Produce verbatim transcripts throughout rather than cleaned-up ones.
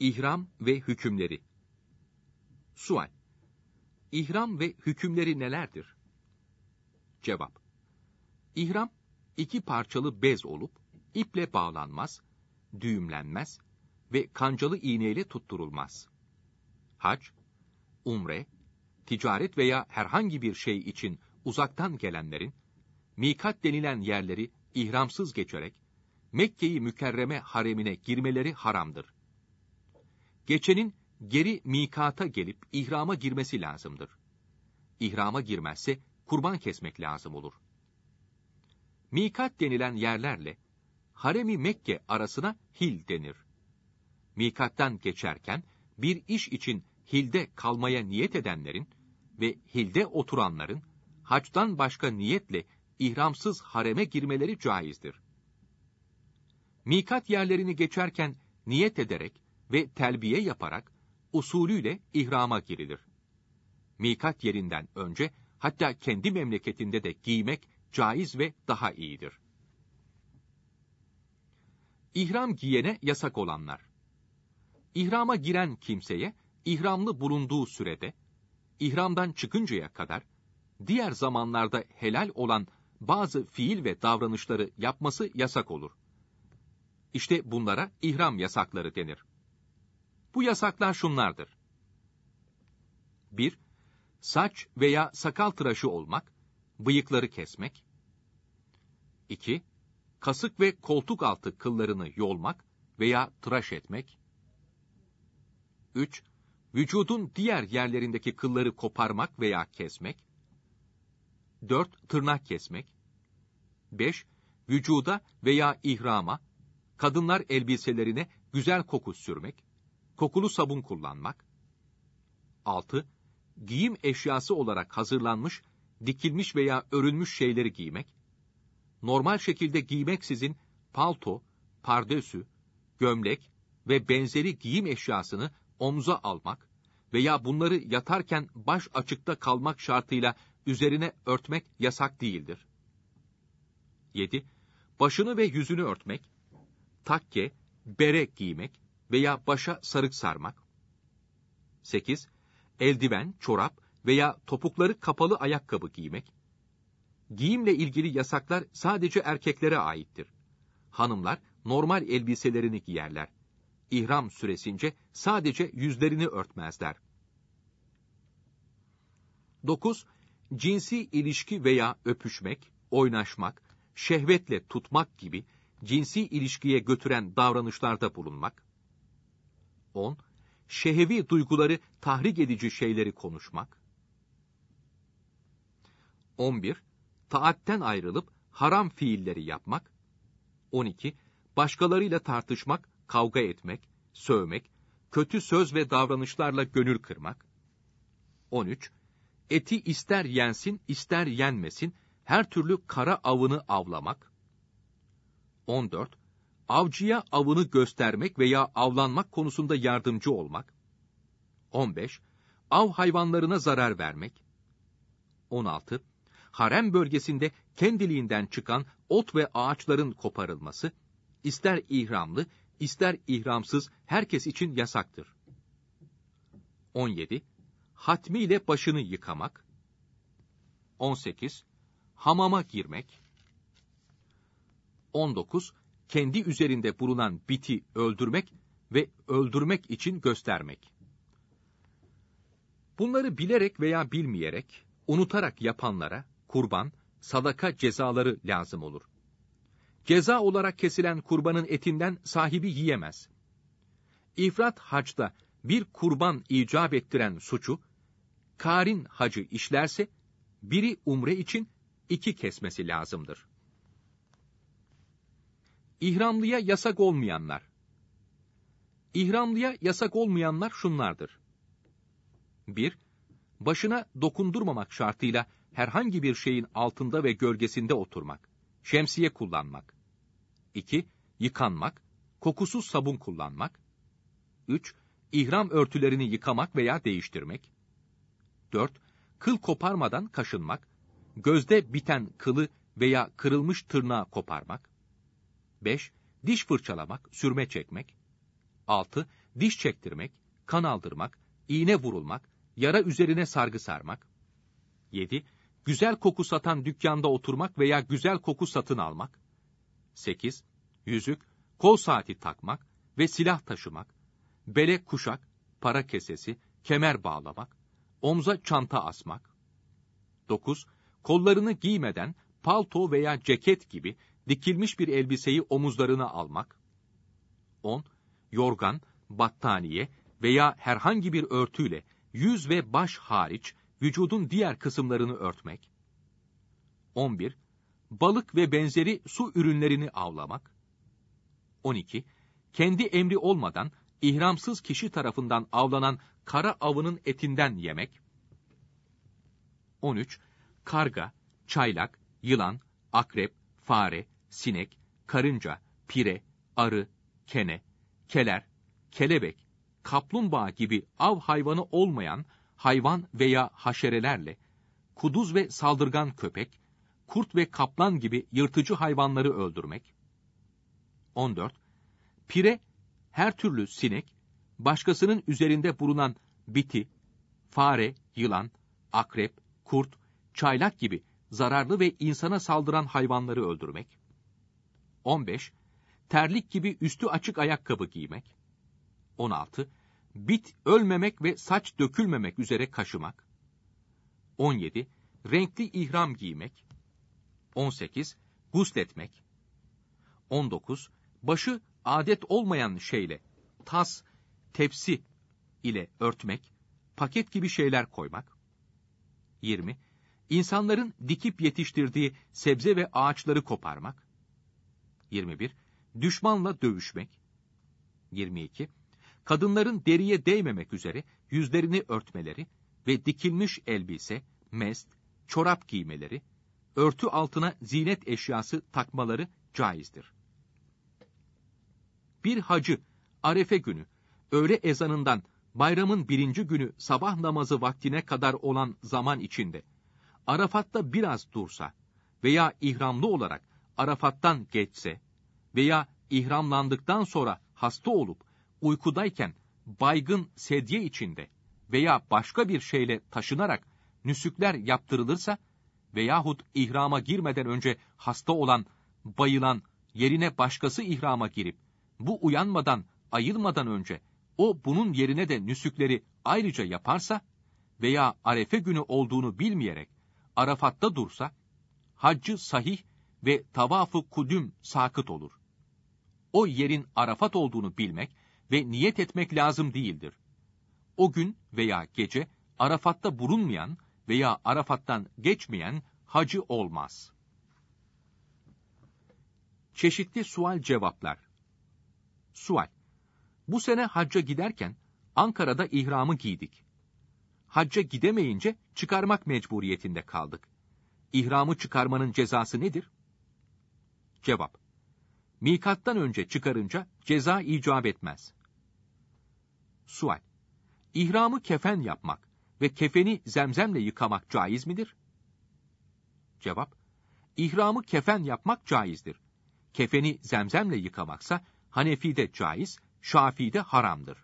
İhram ve hükümleri. Sual: İhram ve hükümleri nelerdir? Cevap: İhram, iki parçalı bez olup, iple bağlanmaz, düğümlenmez ve kancalı iğneyle tutturulmaz. Hac, umre, ticaret veya herhangi bir şey için uzaktan gelenlerin, mikat denilen yerleri ihramsız geçerek, Mekke-i Mükerreme haremine girmeleri haramdır. Geçenin geri mikata gelip ihrama girmesi lazımdır. İhrama girmezse kurban kesmek lazım olur. Mikat denilen yerlerle harem-i Mekke arasına hil denir. Mikattan geçerken bir iş için hilde kalmaya niyet edenlerin ve hilde oturanların hacdan başka niyetle ihramsız hareme girmeleri caizdir. Mikat yerlerini geçerken niyet ederek ve telbiye yaparak usulüyle ihrama girilir. Mikat yerinden önce hatta kendi memleketinde de giymek caiz ve daha iyidir. İhram giyene yasak olanlar. İhrama giren kimseye ihramlı bulunduğu sürede, ihramdan çıkıncaya kadar, diğer zamanlarda helal olan bazı fiil ve davranışları yapması yasak olur. İşte bunlara ihram yasakları denir. Bu yasaklar şunlardır. bir Saç veya sakal tıraşı olmak, bıyıkları kesmek. iki Kasık ve koltuk altı kıllarını yolmak veya tıraş etmek. üç Vücudun diğer yerlerindeki kılları koparmak veya kesmek. dört Tırnak kesmek. beş Vücuda veya ihrama, kadınlar elbiselerine güzel koku sürmek, kokulu sabun kullanmak. altı Giyim eşyası olarak hazırlanmış, dikilmiş veya örülmüş şeyleri giymek. Normal şekilde giymeksizin palto, pardösü, gömlek ve benzeri giyim eşyasını omza almak veya bunları yatarken baş açıkta kalmak şartıyla üzerine örtmek yasak değildir. yedi Başını ve yüzünü örtmek, takke, bere giymek veya başa sarık sarmak. sekiz Eldiven, çorap veya topukları kapalı ayakkabı giymek. Giyimle ilgili yasaklar sadece erkeklere aittir. Hanımlar normal elbiselerini giyerler. İhram süresince sadece yüzlerini örtmezler. dokuz Cinsi ilişki veya öpüşmek, oynaşmak, şehvetle tutmak gibi cinsi ilişkiye götüren davranışlarda bulunmak. on Şehvi duyguları tahrik edici şeyleri konuşmak. on bir Taatten ayrılıp haram fiilleri yapmak. on iki Başkalarıyla tartışmak, kavga etmek, sövmek, kötü söz ve davranışlarla gönül kırmak. on üç Eti ister yensin, ister yenmesin, her türlü kara avını avlamak. on dört Avcıya avını göstermek veya avlanmak konusunda yardımcı olmak. on beş Av hayvanlarına zarar vermek. on altı Harem bölgesinde kendiliğinden çıkan ot ve ağaçların koparılması, ister ihramlı, ister ihramsız herkes için yasaktır. on yedi Hatmiyle başını yıkamak. on sekiz Hamama girmek. on dokuz Kendi üzerinde bulunan biti öldürmek ve öldürmek için göstermek. Bunları bilerek veya bilmeyerek, unutarak yapanlara kurban, sadaka cezaları lazım olur. Ceza olarak kesilen kurbanın etinden sahibi yiyemez. İfrat hacda bir kurban icap ettiren suçu, karin hacı işlerse, biri umre için iki kesmesi lazımdır. İhramlıya yasak olmayanlar. İhramlıya yasak olmayanlar şunlardır. bir Başına dokundurmamak şartıyla herhangi bir şeyin altında ve gölgesinde oturmak, şemsiye kullanmak. iki Yıkanmak, kokusuz sabun kullanmak. üç İhram örtülerini yıkamak veya değiştirmek. dört Kıl koparmadan kaşınmak, gözde biten kılı veya kırılmış tırnağı koparmak. beş Diş fırçalamak, sürme çekmek. altı diş çektirmek, kan aldırmak, iğne vurulmak, yara üzerine sargı sarmak. yedi. Güzel koku satan dükkanda oturmak veya güzel koku satın almak. sekiz. Yüzük, kol saati takmak ve silah taşımak, bele kuşak, para kesesi, kemer bağlamak, omza çanta asmak. dokuz. Kollarını giymeden palto veya ceket gibi dikilmiş bir elbiseyi omuzlarına almak. on. Yorgan, battaniye veya herhangi bir örtüyle yüz ve baş hariç vücudun diğer kısımlarını örtmek. on bir. Balık ve benzeri su ürünlerini avlamak. on iki. Kendi emri olmadan ihramsız kişi tarafından avlanan kara avının etinden yemek. on üç. Karga, çaylak, yılan, akrep, fare, sinek, karınca, pire, arı, kene, keler, kelebek, kaplumbağa gibi av hayvanı olmayan hayvan veya haşerelerle, kuduz ve saldırgan köpek, kurt ve kaplan gibi yırtıcı hayvanları öldürmek. on dört. Pire, her türlü sinek, başkasının üzerinde bulunan biti, fare, yılan, akrep, kurt, çaylak gibi zararlı ve insana saldıran hayvanları öldürmek. on beş. Terlik gibi üstü açık ayakkabı giymek. on altı. Bit ölmemek ve saç dökülmemek üzere kaşımak. on yedi. Renkli ihram giymek. on sekiz. Gusletmek. on dokuz. Başı adet olmayan şeyle, tas, tepsi ile örtmek, paket gibi şeyler koymak. yirmi. İnsanların dikip yetiştirdiği sebze ve ağaçları koparmak. yirmi bir. Düşmanla dövüşmek. yirmi iki. Kadınların deriye değmemek üzere yüzlerini örtmeleri ve dikilmiş elbise, mest, çorap giymeleri, örtü altına zinet eşyası takmaları caizdir. Bir hacı, Arefe günü, öğle ezanından bayramın birinci günü sabah namazı vaktine kadar olan zaman içinde, Arafat'ta biraz dursa veya ihramlı olarak Arafat'tan geçse veya ihramlandıktan sonra hasta olup uykudayken baygın sedye içinde veya başka bir şeyle taşınarak nüsükler yaptırılırsa veyahut ihrama girmeden önce hasta olan, bayılan, yerine başkası ihrama girip bu uyanmadan, ayılmadan önce o bunun yerine de nüsükleri ayrıca yaparsa veya Arefe günü olduğunu bilmeyerek Arafat'ta dursa, haccı sahih ve tavaf-ı kudüm sakıt olur. O yerin Arafat olduğunu bilmek ve niyet etmek lazım değildir. O gün veya gece Arafat'ta bulunmayan veya Arafat'tan geçmeyen hacı olmaz. Çeşitli sual cevaplar. Sual: Bu sene hacca giderken Ankara'da ihramı giydik. Hacca gidemeyince çıkarmak mecburiyetinde kaldık. İhramı çıkarmanın cezası nedir? Cevap: Mikattan önce çıkarınca ceza icap etmez. Sual: İhramı kefen yapmak ve kefeni zemzemle yıkamak caiz midir? Cevap: İhramı kefen yapmak caizdir. Kefeni zemzemle yıkamaksa Hanefi'de caiz, Şafii'de haramdır.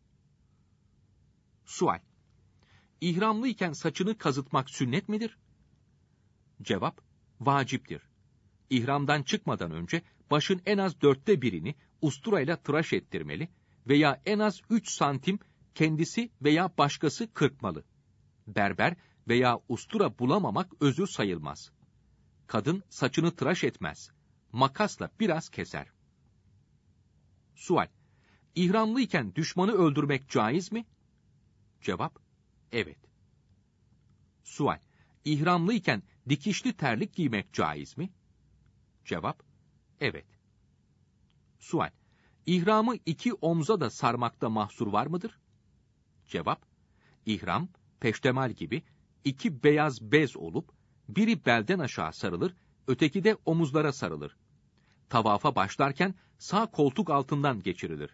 Sual: İhramlıyken saçını kazıtmak sünnet midir? Cevap: Vaciptir. İhramdan çıkmadan önce başın en az dörtte birini usturayla tıraş ettirmeli veya en az üç santim kendisi veya başkası kırpmalı. Berber veya ustura bulamamak özür sayılmaz. Kadın saçını tıraş etmez. Makasla biraz keser. Sual: İhramlıyken düşmanı öldürmek caiz mi? Cevap: Evet. Sual: İhramlıyken dikişli terlik giymek caiz mi? Cevap: Evet. Sual: İhramı iki omza da sarmakta mahsur var mıdır? Cevap: İhram, peştemal gibi iki beyaz bez olup, biri belden aşağı sarılır, öteki de omuzlara sarılır. Tavafa başlarken sağ koltuk altından geçirilir.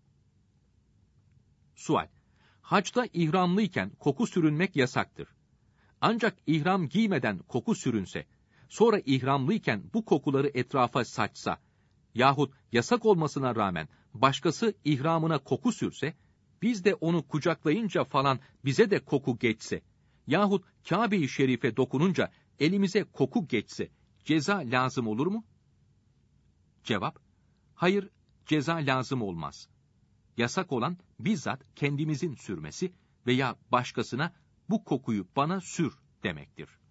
Sual: Hacda ihramlıyken koku sürünmek yasaktır. Ancak ihram giymeden koku sürünse, sonra ihramlıyken bu kokuları etrafa saçsa yahut yasak olmasına rağmen başkası ihramına koku sürse, biz de onu kucaklayınca falan bize de koku geçse, yahut Kâbe-i Şerif'e dokununca elimize koku geçse, ceza lazım olur mu? Cevap, hayır, ceza lazım olmaz. Yasak olan bizzat kendimizin sürmesi veya başkasına bu kokuyu bana sür demektir.